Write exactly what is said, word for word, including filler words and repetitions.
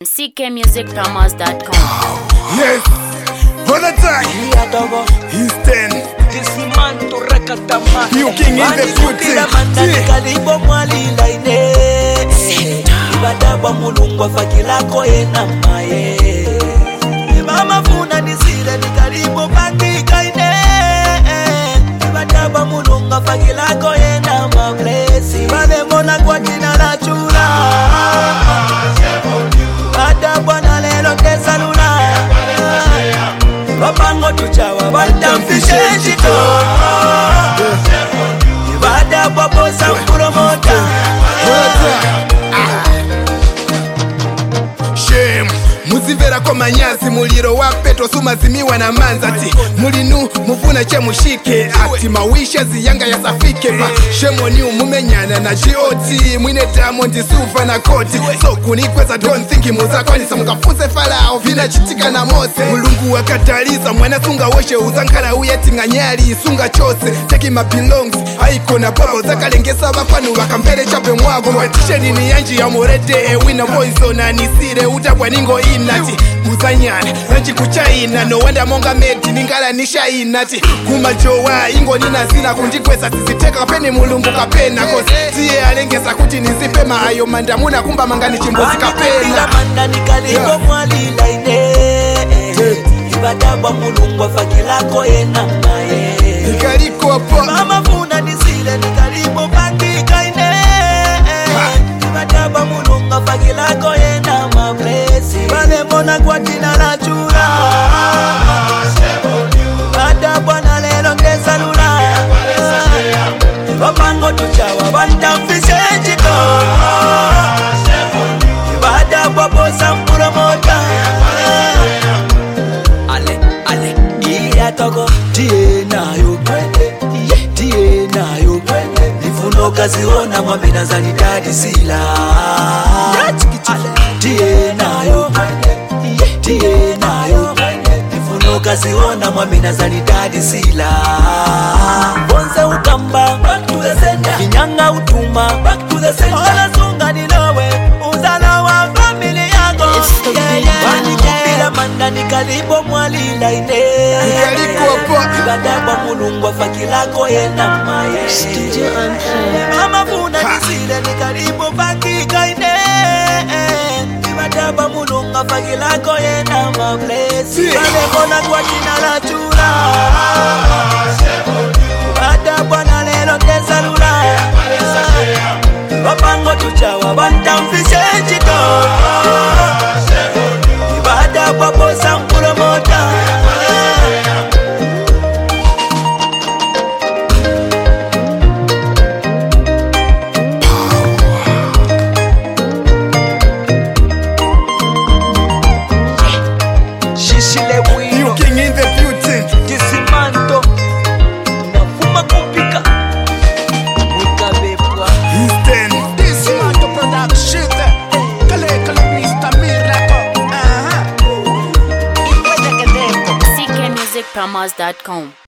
C K music promos dot com. Yes, all the time. He's ten. You king in the beauty. Kalibo mwali laine ibadabwa mulungwa fakilako ena maye mama funa nisire ni kalibo bangi kaine ibadabwa mulungwa fakilako ena mablesi bale mona kwa jina la chula badabwa na lelo tesalula babango tuchawa batamfishe jito Ibada babo sampuro mota Shame Muzivera kwa manyazi muliro wa petro sumazimiwa na manzati Mulinu mufuna che mushike Ati mawisha ziyanga ya safike ba Shemo ni umumenyana na G O T Mwine Diamond sufa na koti So kunikweza don't think muza kwa nisa mkafuze falao Vina chitika na mose Mulungu wakataliza mwana sunga woshe Uzankara uyeti nganyari sunga chose Take my belongs Haiko na baba uzakalengesa wapanu Wakampere chape mwago Mwatishe nini yanji ya morete Wina voice na nisire utabwa ningo inati Muzanyana Nanchi kuchaina No wanda monga meti Ningala nisha inati Kumajowa Ingo nina zina kundikweza Tiziteka kapeni mulungu kapena Kosi tiye alengeza kuti nizipema Ayo mandamuna kumba mangani chimbozi kapena Manda nikalibo mwali laine Ibadabwa mulungu wafakilako ena maye Nikaliko po Mama funa nisile nikalibo bangi kaine Ibadabwa mulungu wafakilako ena mablesi Bale mona kwa jina la chula Ibadabwa na lelo tesalula Babango tuchawa bantamfishe jito Ibadabwa bosa mpuro mota Ale, ale, iya togo Tie na yo kwende Tie na yo kwende Nifuno kazi ona mwamina zani dadi sila Tie na yo kwende Tie na yo kwende Nifuno kazi ona mwamina zani dadi sila Bonze ukamba Back to the center Kinyanga utuma Back to the center Ola sunga ni lowe Uzala wa family yango Yeah, yeah Manda nikalibo mwali laine Nikaliko po Ibadabwa mulungwa fakilako ena maye Studio Unplugged. Mama funa nisile nikalibo bangi kaine Ibadabwa mulungwa fakilako ena mablesi Bale mona kwa jina la chula Ibadabwa na lelo tesalula Babango tuchawa bantamfishe jito Ibada babo sampuro mota Shishile wino You king in the beauty Kisimanto Nafuma kupika Mwikabebwa He's ten Kisimanto production Kale kale Mister Miracle C K music promos dot com.